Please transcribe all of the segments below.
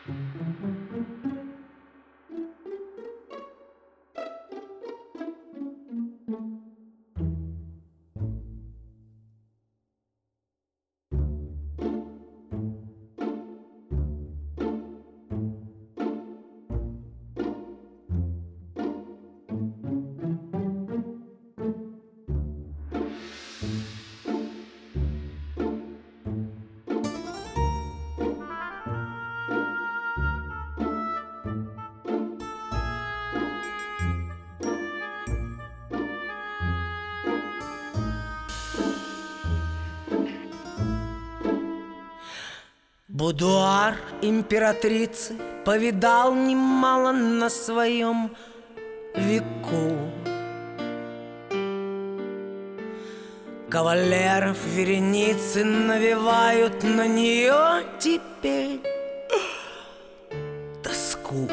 Будуар императрицы повидал немало на своем веку. Кавалеров вереницы навевают на нее теперь тоску.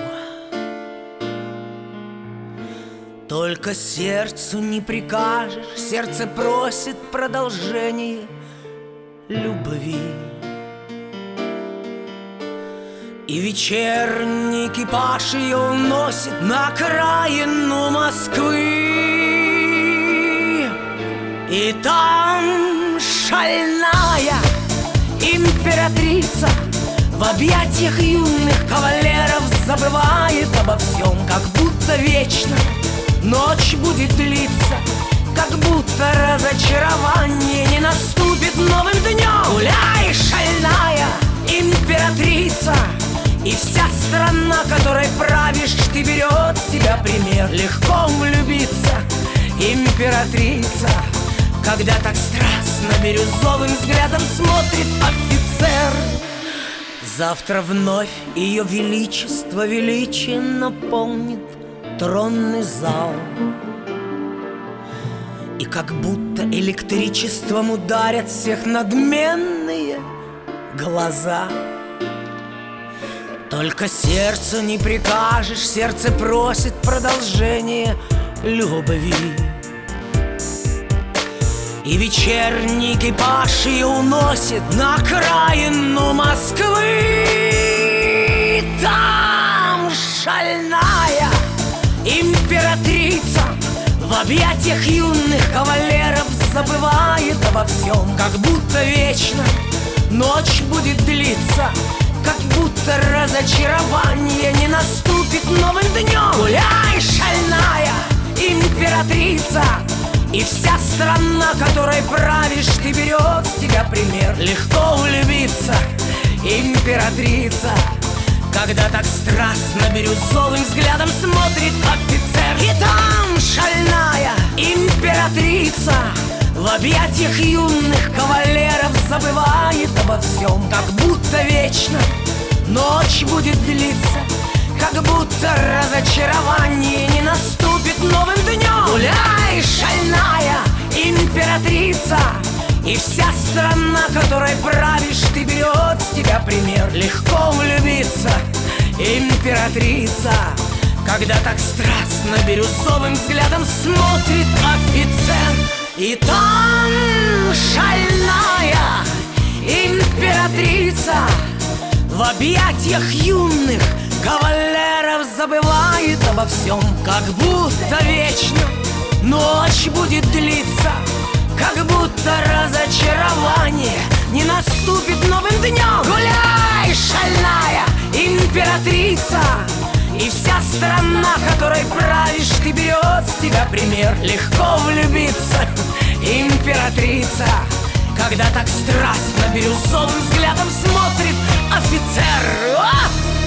Только сердцу не прикажешь, сердце просит продолжение любви. И вечерний экипаж ее уносит на окраину Москвы. И там шальная императрица в объятиях юных кавалеров забывает обо всем, как будто вечно ночь будет длиться, как будто разочарование не наступит новым днем. Гуляй, шальная императрица, и вся страна, которой правишь, ты, берет с тебя пример. Легко влюбиться, императрица, когда так страстно бирюзовым взглядом смотрит офицер. Завтра вновь ее величество величием наполнит тронный зал, и как будто электричеством ударят всех надменные глаза. Только сердцу не прикажешь, сердце просит продолжения любви. И вечерний экипаж ее уносит на окраину Москвы. Там шальная императрица в объятиях юных кавалеров забывает обо всем, как будто вечно ночь будет длиться, как будто разочарование не наступит новым днем. Гуляй, шальная императрица, и вся страна, которой правишь, ты, берет с тебя пример. Легко влюбиться, императрица, когда так страстно бирюзовым взглядом смотрит офицер. И там шальная императрица в объятиях юных кавалеров забывает обо всем, как будто вечно ночь будет длиться, как будто разочарование не наступит новым днем. Гуляй, шальная императрица, и вся страна, которой правишь, ты, берет с тебя пример. Легко влюбиться, императрица, когда так страстно бирюзовым взглядом смотрит офицер. И там шальная императрица в объятиях юных кавалеров забывает обо всем, как будто вечно ночь будет длиться, как будто разочарование не наступит новым днем. Гуляй, шальная императрица, и вся страна, которой правишь, ты, берет с тебя пример. Легко влюбиться, императрица, когда так страстно бирюзовым взглядом смотрит офицер.